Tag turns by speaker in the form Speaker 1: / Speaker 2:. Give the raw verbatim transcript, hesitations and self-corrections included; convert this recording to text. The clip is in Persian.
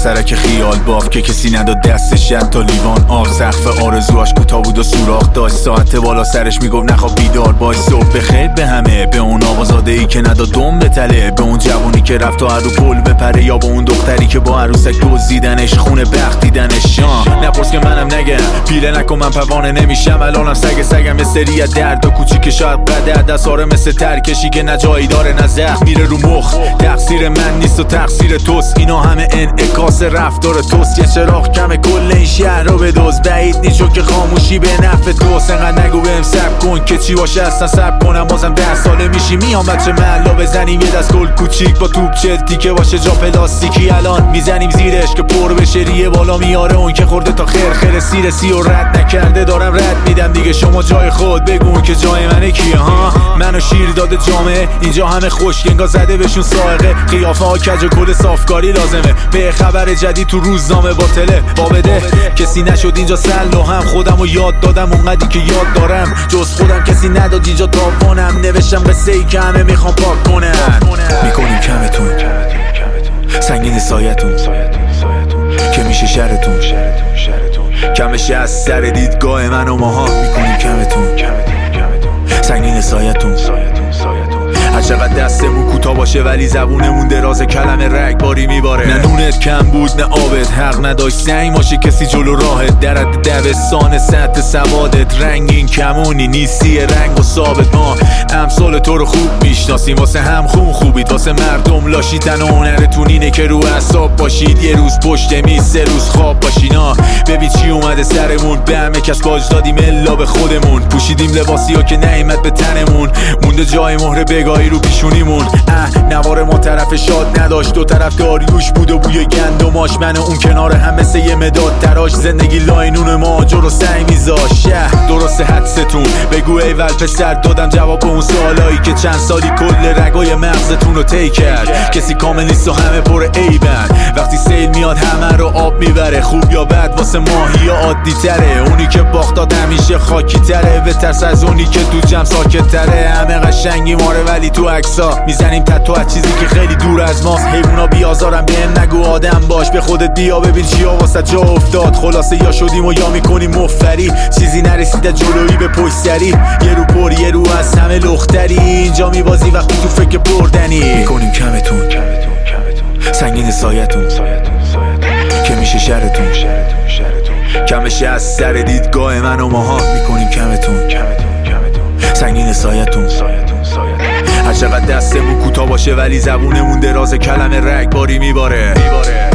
Speaker 1: سرک خیال باف که کسی نداد دستش شد تا لیوان آب. سقف آرزوهاش کوتاه بود و سوراخ داشت، ساعت بالا سرش میگفت نخواب بیدار باش. صبح بخیر به همه، به اون آقازاده ای که نداد دم به تله، به اون جوونی که رفت تا رو پل بپره، یا به اون دختری که با عروسک دزدیدنش، خونه بخت دیدنش. نپرس که منم نگم، پیله نکن من پروانه نمیشم، الانم سگ سگم یه سری درد و کوچیک شاید قدر دستاره مثل ترکشی که نه جایی داره نه زخم میره رو مخ. تقصیر من نیست و تقصیر توست، اینا همه انعکاس رفتار توست. یه چراغ کم کل این شهر رو بدوز، بعید نیست چون که خاموشی به نفع توست. انقدر نگو بهم سب کن که چی باشه اصلا سب کنم، بازم ده ساله میشی میام بچه محلا بزنیم یه دست گل کوچیک با توپ چتی که باشه جا پلاستیکی، الان میزنیم زیرش که پر بشه ریه بالا میاره اون که خورده تا خیر خیر سیر سی و رد نکرده دارم رد میدم دیگه. شما جای خود بگون که جای منه کیه ها؟ منو شیر داده جامعه اینجا همه خوشگنگا زده بهشون سائقه، قیافه ها کج و کل صافکاری لازمه، به خبر جدید تو روزنامه باطله بابده. کسی نشد اینجا سل و هم خودمو یاد دادم اونقدی که یاد دارم، جز خودم کسی نداد اینجا تاوانم، نوشتم قصه ای که همه میخوام پاک کنن. میکنیم کمتون سنگین سایتون که میشه شرتون، کمشه از سر دیدگاه من و ماها. میکنیم کمتون سنگین سایتون، هر چقدر دستمون کوتاه باشه ولی زبونمون دراز، کلمه رگباری میباره. نه نونت کم بود نه آبت، حق نداشت سنگ باشه کسی جلو راهت، درد دبستان سطح سوادت، رنگین کمونی نیستی رنگ و ثابت. ما امثال تو رو خوب میشناسیم، واسه هم خون خوبید، واسه مردم لاشیتن و هنرتون اینه که رو اعصاب باشید، یه روز پشت میز سه روز خواب باشینا. ببین چی اومده سرمون، به همه کس باج دادیم الا به خودمون، پوشیدیم لباسی ها که نعمت به تنمون، مونده جای مهر بگاهی رو پیشونیمون. اه نوار ما طرف شاد نداشت، دو طرف داریوش بود و بوی گندماش، من و اون کنار هم مثل یه مداد تراش، زندگی لاینون ماجر رو سعی میذاش. شه درست حدستون بگو ایول پسر، دادم جواب به اون سوالایی که چند سالی کل رگای مغزتون رو طی کرد. کسی کامل نیست و همه پر عیبن، وقتی سیل میاد همه رو آب میبره، خوب یا بد واسه ماهی عادی تره، اونی که باختاد همیشه خاکی تره، بترس از اونی که تو جمع ساکت تره. همه قشنگی ماره ولی تو عکسا میزنیم تتو از چیزی که خیلی دور از ماست. حیونا بیازارم بهم نگو آدم باش، به خودت بیا ببین چیا واسه جا افتاد. خلاصه یا شدیم و یا میکنیم مفری، چیزی نرسیده جلویی به پشت سری، یه رو پر یه رو از همه لختری، اینجا میبازی وقتی تو فکر بردنی. میکنیم کمتون سنگین سایتون که میشه شرتون، کمشه از سر دیدگاه من و ماها. میکنیم کمتون سنگین سایتون، هر چقدر دستمون کوتاه باشه ولی زبونمون دراز، کلمه رگباری میباره.